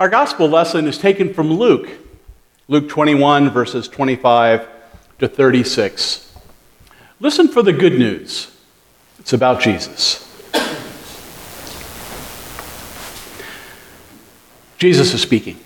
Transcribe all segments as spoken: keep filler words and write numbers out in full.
Our gospel lesson is taken from Luke, Luke twenty-one, verses twenty-five to thirty-six. Listen for the good news. It's about Jesus. Jesus is speaking.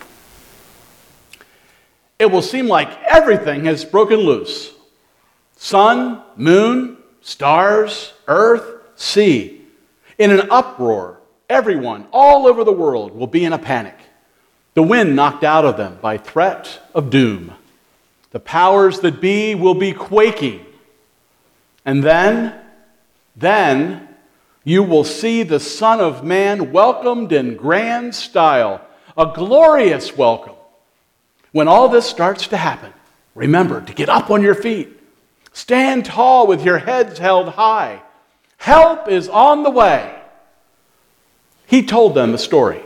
It will seem like everything has broken loose. Sun, moon, stars, earth, sea. In an uproar, everyone all over the world will be in a panic. The wind knocked out of them by threat of doom. The powers that be will be quaking. And then, then you will see the Son of Man welcomed in grand style, a glorious welcome. When all this starts to happen, remember to get up on your feet. Stand tall with your heads held high. Help is on the way. He told them a story.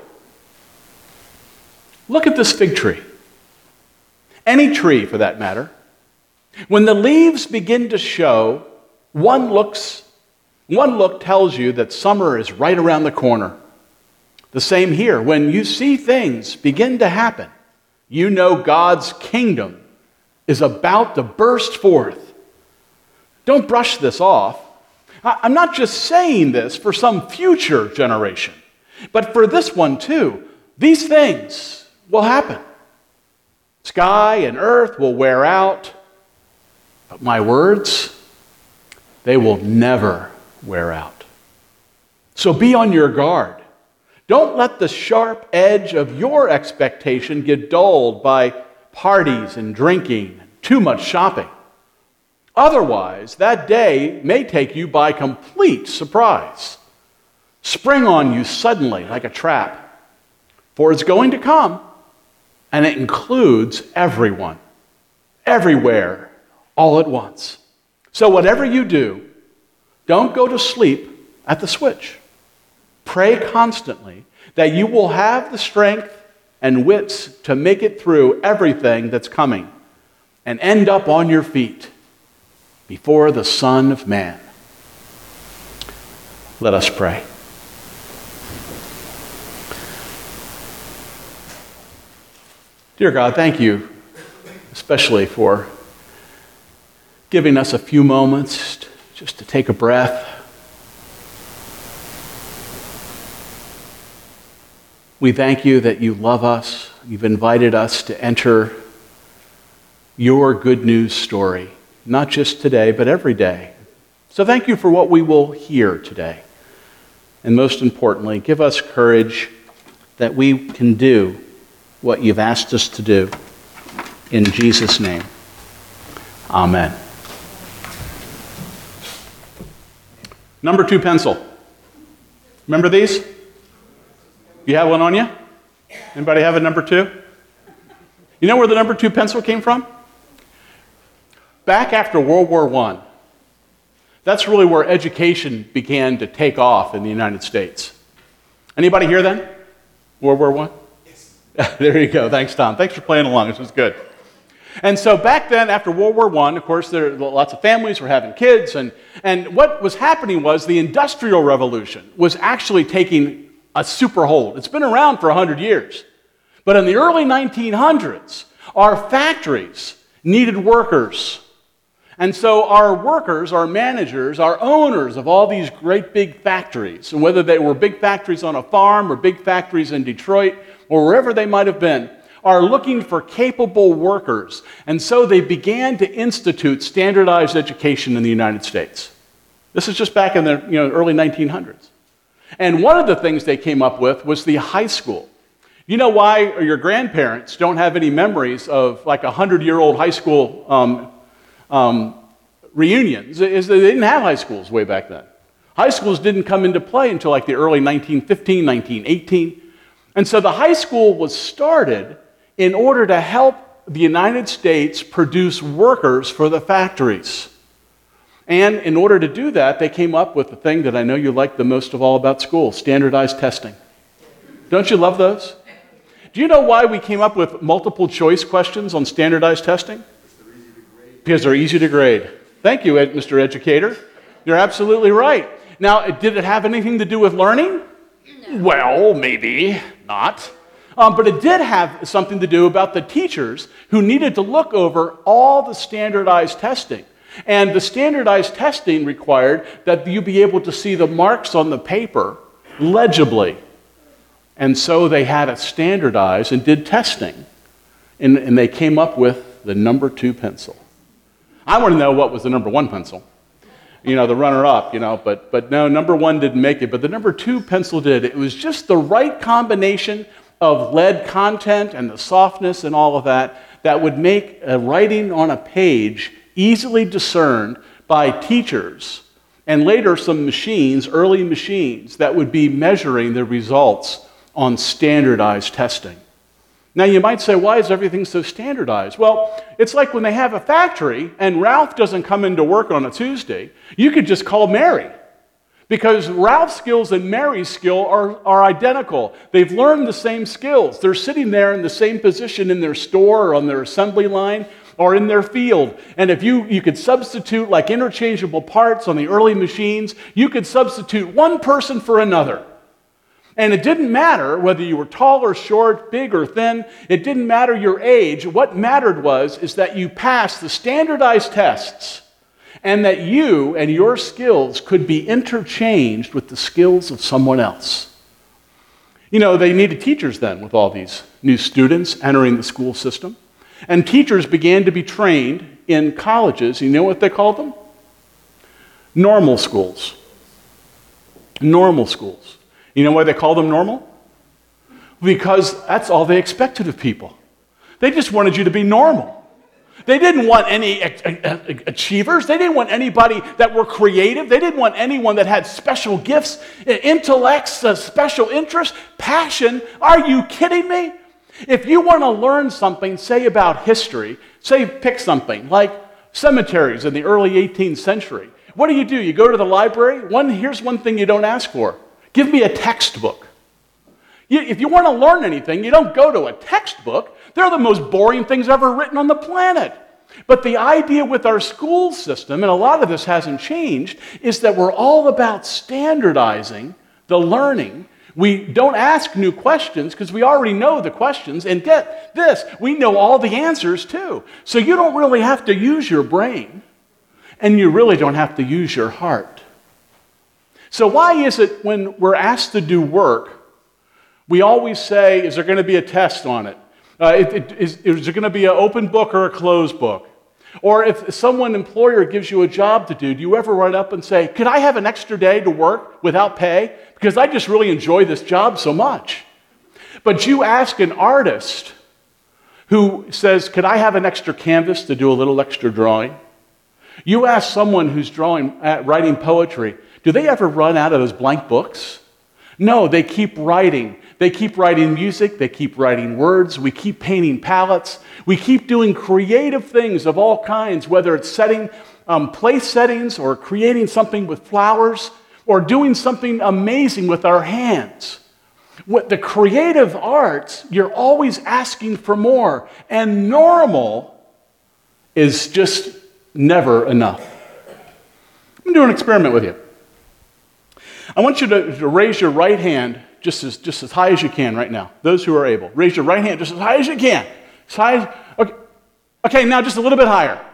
Look at this fig tree. Any tree, for that matter. When the leaves begin to show, one looks, one look tells you that summer is right around the corner. The same here. When you see things begin to happen, you know God's kingdom is about to burst forth. Don't brush this off. I'm not just saying this for some future generation, but for this one too. These things will happen. Sky and earth will wear out, but my words, they will never wear out. So be on your guard. Don't let the sharp edge of your expectation get dulled by parties and drinking and too much shopping. Otherwise, that day may take you by complete surprise, spring on you suddenly like a trap. For it's going to come, and it includes everyone, everywhere, all at once. So whatever you do, don't go to sleep at the switch. Pray constantly that you will have the strength and wits to make it through everything that's coming and end up on your feet before the Son of Man. Let us pray. Dear God, thank you especially for giving us a few moments just to take a breath. We thank you that you love us. You've invited us to enter your good news story, not just today, but every day. So thank you for what we will hear today. And most importantly, give us courage that we can do what you've asked us to do. In Jesus' name, amen. Number two pencil. Remember these? You have one on you? Anybody have a number two? You know where the number two pencil came from? Back after World War One. That's really where education began to take off in the United States. Anybody here then? World War One? Yes. There you go. Thanks, Tom. Thanks for playing along. This was good. And so back then, after World War One, of course, there lots of families were having kids, and, and what was happening was the Industrial Revolution was actually taking a super hold. It's been around for one hundred years. But in the early nineteen hundreds, our factories needed workers. And so our workers, our managers, our owners of all these great big factories, and whether they were big factories on a farm or big factories in Detroit or wherever they might have been, are looking for capable workers. And so they began to institute standardized education in the United States. This is just back in the you know, early nineteen hundreds. And one of the things they came up with was the high school. You know why your grandparents don't have any memories of like a hundred-year-old high school um, um, reunions? Is that they didn't have high schools way back then. High schools didn't come into play until like the early nineteen fifteen, nineteen eighteen. And so the high school was started in order to help the United States produce workers for the factories. And in order to do that, they came up with the thing that I know you like the most of all about school, standardized testing. Don't you love those? Do you know why we came up with multiple choice questions on standardized testing? Because they're easy to grade. Thank you, Mister Educator. You're absolutely right. Now, did it have anything to do with learning? No. Well, maybe not. Um, but it did have something to do about the teachers who needed to look over all the standardized testing. And the standardized testing required that you be able to see the marks on the paper legibly. And so they had it standardized and did testing. And, and they came up with the number two pencil. I want to know what was the number one pencil. You know, the runner-up, you know, but, but no, number one didn't make it, but the number two pencil did. It was just the right combination of lead content and the softness and all of that that would make a writing on a page easily discerned by teachers and later some machines, early machines, that would be measuring the results on standardized testing. Now you might say, why is everything so standardized? Well, it's like when they have a factory and Ralph doesn't come into work on a Tuesday, you could just call Mary. Because Ralph's skills and Mary's skill are, are identical. They've learned the same skills. They're sitting there in the same position in their store or on their assembly line or in their field. And if you, you could substitute like interchangeable parts on the early machines, you could substitute one person for another. And it didn't matter whether you were tall or short, big or thin. It didn't matter your age. What mattered was is that you passed the standardized tests and that you and your skills could be interchanged with the skills of someone else. You know, they needed teachers then with all these new students entering the school system. And teachers began to be trained in colleges. You know what they called them? Normal schools. Normal schools. You know why they call them normal? Because that's all they expected of people. They just wanted you to be normal. They didn't want any achievers. They didn't want anybody that were creative. They didn't want anyone that had special gifts, intellects, special interests, passion. Are you kidding me? If you want to learn something, say about history, say pick something like cemeteries in the early eighteenth century. What do you do? You go to the library? One, here's one thing you don't ask for. Give me a textbook. You, if you want to learn anything, you don't go to a textbook. They're the most boring things ever written on the planet. But the idea with our school system, and a lot of this hasn't changed, is that we're all about standardizing the learning. We don't ask new questions because we already know the questions. And get this, we know all the answers too. So you don't really have to use your brain, and you really don't have to use your heart. So why is it when we're asked to do work, we always say, is there going to be a test on it? Uh, it, it is, is there going to be an open book or a closed book? Or if someone, employer, gives you a job to do, do you ever run up and say, could I have an extra day to work without pay? Because I just really enjoy this job so much. But you ask an artist who says, could I have an extra canvas to do a little extra drawing? You ask someone who's drawing, uh, writing poetry, do they ever run out of those blank books? No, they keep writing. They keep writing music, they keep writing words, we keep painting palettes, we keep doing creative things of all kinds, whether it's setting um, place settings or creating something with flowers or doing something amazing with our hands. With the creative arts, you're always asking for more, and normal is just never enough. I'm going to do an experiment with you. I want you to, to raise your right hand just as, just as high as you can right now. Those who are able. Raise your right hand just as high as you can. As high as, okay. Okay, now just a little bit higher.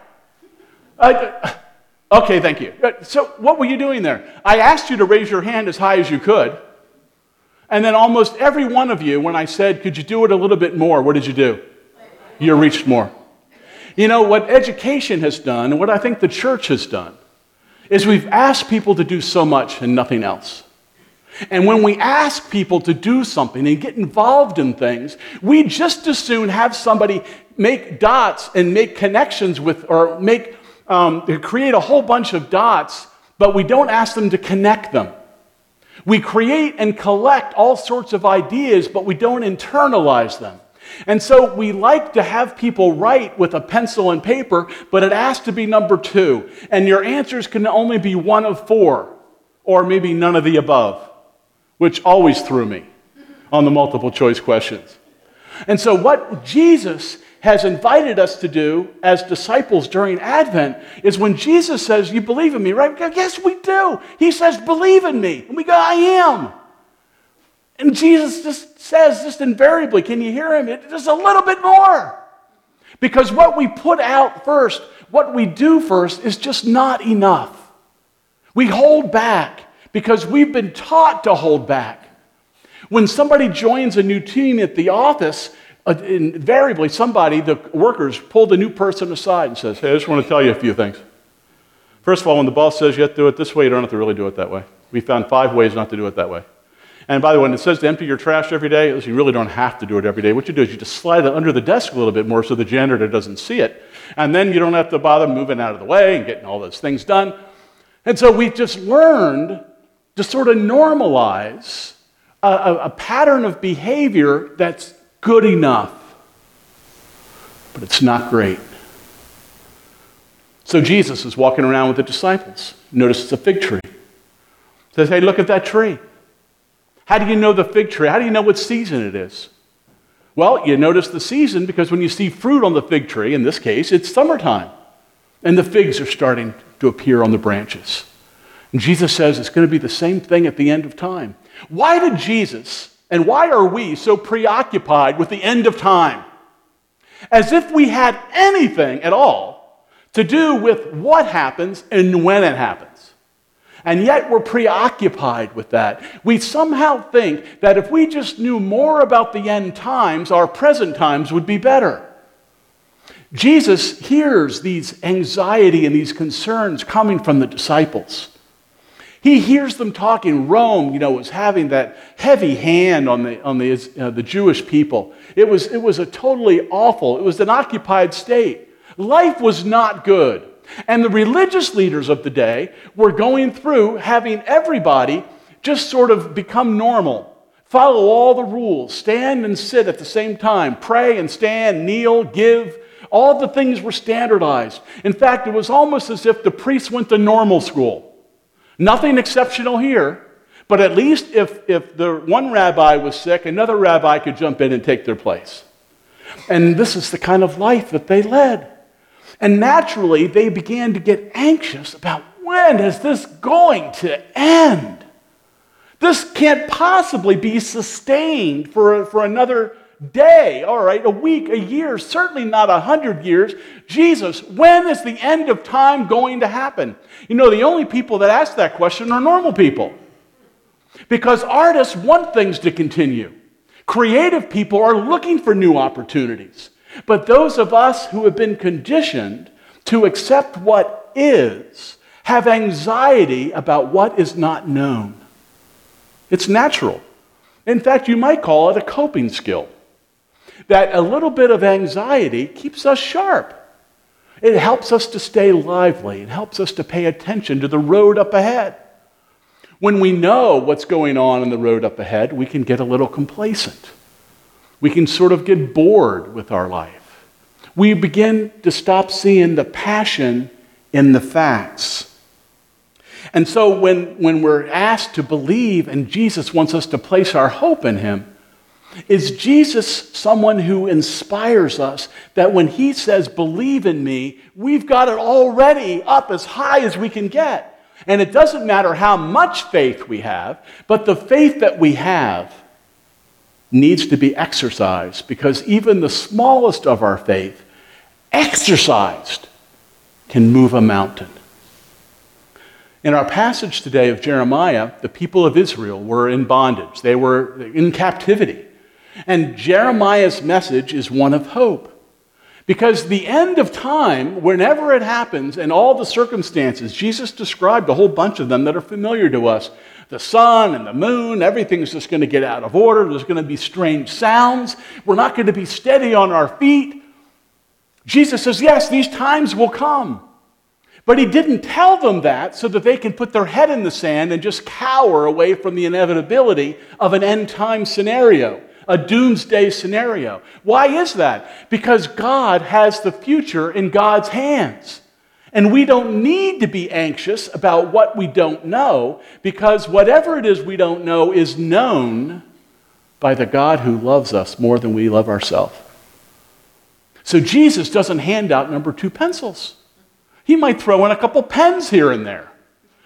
Uh, okay, thank you. So what were you doing there? I asked you to raise your hand as high as you could. And then almost every one of you, when I said, could you do it a little bit more, what did you do? You reached more. You know, what education has done, and what I think the church has done, is we've asked people to do so much and nothing else. And when we ask people to do something and get involved in things, we just as soon have somebody make dots and make connections with, or make, um, create a whole bunch of dots, but we don't ask them to connect them. We create and collect all sorts of ideas, but we don't internalize them. And so we like to have people write with a pencil and paper, but it has to be number two. And your answers can only be one of four, or maybe none of the above, which always threw me on the multiple choice questions. And so what Jesus has invited us to do as disciples during Advent is when Jesus says, you believe in me, right? We go, yes, we do. He says, believe in me. And we go, I am. And Jesus just says just invariably, can you hear him? It, just a little bit more. Because what we put out first, what we do first, is just not enough. We hold back because we've been taught to hold back. When somebody joins a new team at the office, uh, invariably somebody, the workers, pull the new person aside and says, hey, I just want to tell you a few things. First of all, when the boss says you have to do it this way, you don't have to really do it that way. We found five ways not to do it that way. And by the way, when it says to empty your trash every day, you really don't have to do it every day. What you do is you just slide it under the desk a little bit more so the janitor doesn't see it. And then you don't have to bother moving out of the way and getting all those things done. And so we've just learned to sort of normalize a, a, a pattern of behavior that's good enough, but it's not great. So Jesus is walking around with the disciples. Notice it's a fig tree. Says, hey, look at that tree. How do you know the fig tree? How do you know what season it is? Well, you notice the season because when you see fruit on the fig tree, in this case, it's summertime. And the figs are starting to appear on the branches. And Jesus says it's going to be the same thing at the end of time. Why did Jesus, and why are we so preoccupied with the end of time? As if we had anything at all to do with what happens and when it happens. And yet we're preoccupied with that. We somehow think that if we just knew more about the end times, our present times would be better. Jesus hears these anxiety and these concerns coming from the disciples. He hears them talking. Rome, you know, was having that heavy hand on the on the uh, the Jewish people. It was it was a totally awful. It was an occupied state. Life was not good. And the religious leaders of the day were going through having everybody just sort of become normal, follow all the rules, stand and sit at the same time, pray and stand, kneel, give. All the things were standardized. In fact, it was almost as if the priests went to normal school. Nothing exceptional here, but at least if, if the one rabbi was sick, another rabbi could jump in and take their place. And this is the kind of life that they led. And naturally, they began to get anxious about when is this going to end? This can't possibly be sustained for, for another day, all right, a week, a year, certainly not a hundred years. Jesus, when is the end of time going to happen? You know, the only people that ask that question are normal people. Because artists want things to continue. Creative people are looking for new opportunities. But those of us who have been conditioned to accept what is have anxiety about what is not known. It's natural. In fact, you might call it a coping skill. That a little bit of anxiety keeps us sharp. It helps us to stay lively. It helps us to pay attention to the road up ahead. When we know what's going on in the road up ahead, we can get a little complacent. We can sort of get bored with our life. We begin to stop seeing the passion in the facts. And so when, when we're asked to believe and Jesus wants us to place our hope in him, is Jesus someone who inspires us that when he says, believe in me, we've got it already up as high as we can get. And it doesn't matter how much faith we have, but the faith that we have needs to be exercised, because even the smallest of our faith, exercised, can move a mountain. In our passage today of Jeremiah, the people of Israel were in bondage. They were in captivity. And Jeremiah's message is one of hope. Because the end of time, whenever it happens, and all the circumstances, Jesus described a whole bunch of them that are familiar to us. The sun and the moon, everything's just going to get out of order. There's going to be strange sounds. We're not going to be steady on our feet. Jesus says, yes, these times will come. But he didn't tell them that so that they can put their head in the sand and just cower away from the inevitability of an end time scenario, a doomsday scenario. Why is that? Because God has the future in God's hands. And we don't need to be anxious about what we don't know, because whatever it is we don't know is known by the God who loves us more than we love ourselves. So Jesus doesn't hand out number two pencils. He might throw in a couple pens here and there.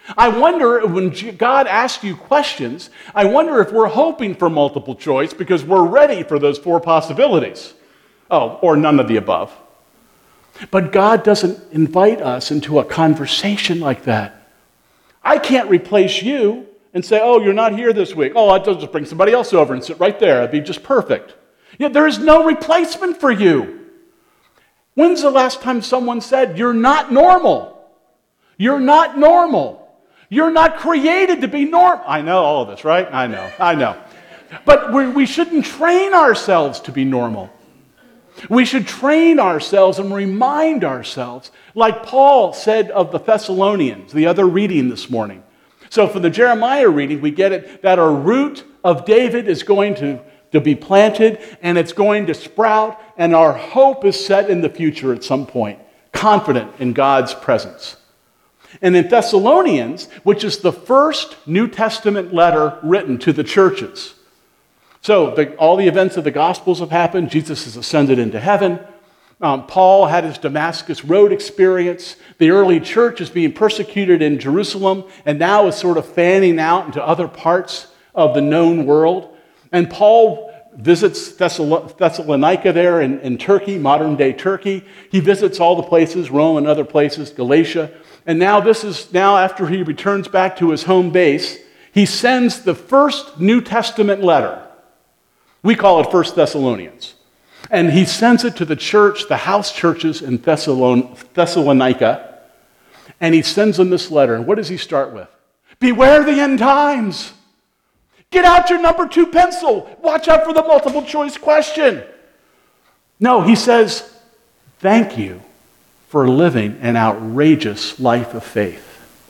I wonder when God asks you questions, I wonder if we're hoping for multiple choice because we're ready for those four possibilities. Oh, or none of the above. But God doesn't invite us into a conversation like that. I can't replace you and say, oh, you're not here this week. Oh, I'll just bring somebody else over and sit right there. It'd be just perfect. Yeah, there is no replacement for you. When's the last time someone said, you're not normal? You're not normal. You're not created to be normal. I know all of this, right? I know, I know. But we, we shouldn't train ourselves to be normal. We should train ourselves and remind ourselves, like Paul said of the Thessalonians, the other reading this morning. So for the Jeremiah reading, we get it that a root of David is going to, to be planted, and it's going to sprout, and our hope is set in the future at some point, confident in God's presence. And in Thessalonians, which is the first New Testament letter written to the churches. So the, all the events of the Gospels have happened. Jesus has ascended into heaven. Um, Paul had his Damascus Road experience. The early church is being persecuted in Jerusalem and now is sort of fanning out into other parts of the known world. And Paul visits Thessal- Thessalonica there in, in Turkey, modern-day Turkey. He visits all the places, Rome and other places, Galatia. And now this is, now after he returns back to his home base, he sends the first New Testament letter. We call it First Thessalonians. And he sends it to the church, the house churches in Thessalon- Thessalonica. And he sends them this letter. And what does he start with? Beware the end times. Get out your number two pencil. Watch out for the multiple choice question. No, he says, thank you for living an outrageous life of faith.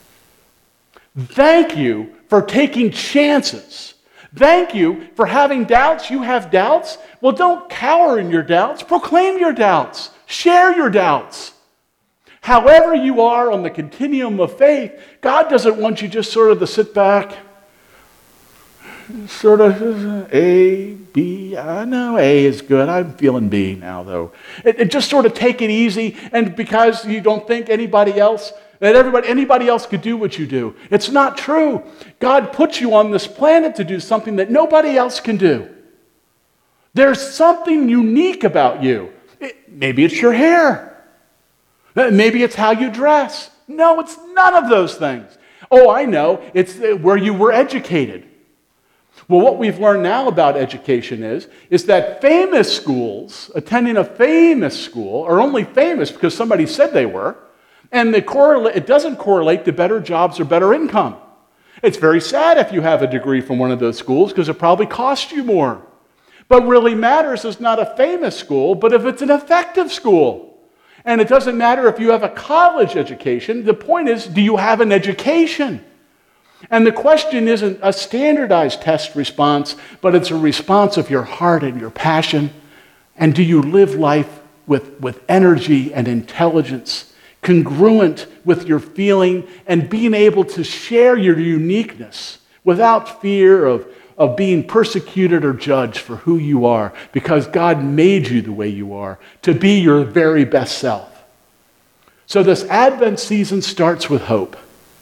Thank you for taking chances. Thank you for having doubts. You have doubts? Well, don't cower in your doubts. Proclaim your doubts. Share your doubts. However you are on the continuum of faith, God doesn't want you just sort of to sit back, sort of A, B. I know A is good. I'm feeling B now, though. It, it just sort of take it easy, and because you don't think anybody else, that everybody, anybody else could do what you do. It's not true. God put you on this planet to do something that nobody else can do. There's something unique about you. It, maybe it's your hair. Maybe it's how you dress. No, it's none of those things. Oh, I know. It's where you were educated. Well, what we've learned now about education is, is that famous schools, attending a famous school, are only famous because somebody said they were, and they correlate, it doesn't correlate to better jobs or better income. It's very sad if you have a degree from one of those schools because it probably costs you more. But what really matters is not a famous school, but if it's an effective school. And it doesn't matter if you have a college education. The point is, do you have an education? And the question isn't a standardized test response, but it's a response of your heart and your passion. And do you live life with, with energy and intelligence, congruent with your feeling, and being able to share your uniqueness without fear of, of being persecuted or judged for who you are, because God made you the way you are, to be your very best self. So this Advent season starts with hope.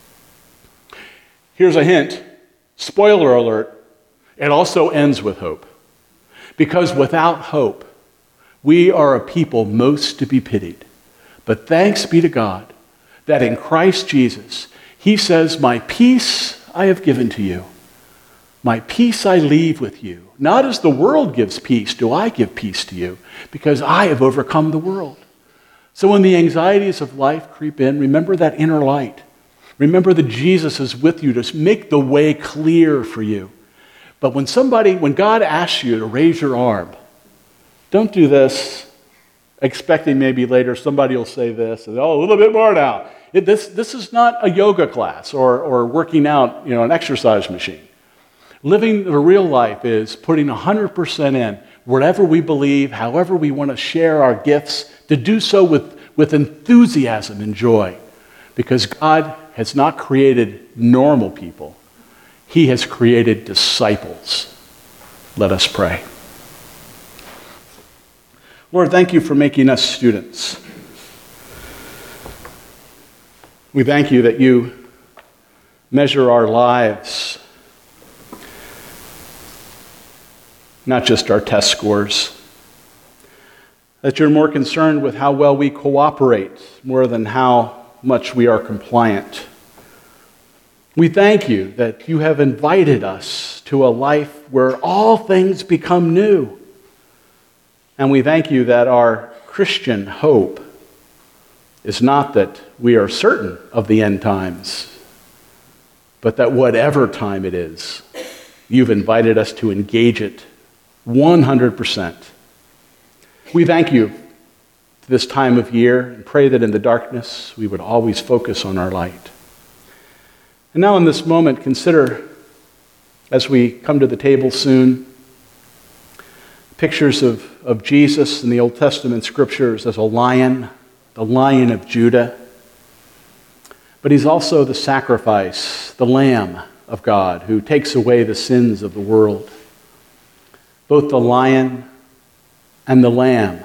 Here's a hint, spoiler alert, it also ends with hope. Because without hope, we are a people most to be pitied. But thanks be to God that in Christ Jesus, he says, my peace I have given to you. My peace I leave with you. Not as the world gives peace, do I give peace to you, because I have overcome the world. So when the anxieties of life creep in, remember that inner light. Remember that Jesus is with you to make the way clear for you. But when somebody, when God asks you to raise your arm, don't do this, expecting maybe later somebody will say this, and oh, a little bit more now. It, this, this is not a yoga class or, or working out, you know, an exercise machine. Living the real life is putting one hundred percent in, whatever we believe, however we want to share our gifts, to do so with, with enthusiasm and joy. Because God has not created normal people. He has created disciples. Let us pray. Lord, thank you for making us students. We thank you that you measure our lives, not just our test scores. That you're more concerned with how well we cooperate more than how much we are compliant. We thank you that you have invited us to a life where all things become new. And we thank you that our Christian hope is not that we are certain of the end times, but that whatever time it is, you've invited us to engage it one hundred percent. We thank you for this time of year and pray that in the darkness we would always focus on our light. And now in this moment, consider, as we come to the table soon, pictures of, of Jesus in the Old Testament scriptures as a lion, the Lion of Judah. But he's also the sacrifice, the Lamb of God, who takes away the sins of the world. Both the lion and the lamb.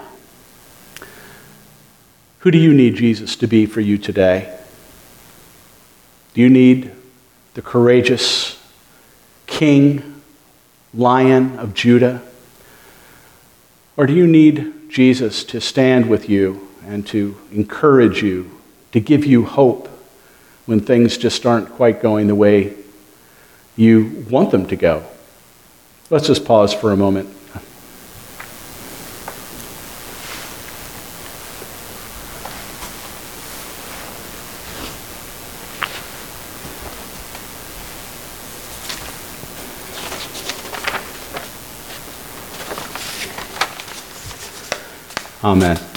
Who do you need Jesus to be for you today? Do you need the courageous King, Lion of Judah? Or do you need Jesus to stand with you and to encourage you, to give you hope when things just aren't quite going the way you want them to go? Let's just pause for a moment. Amen.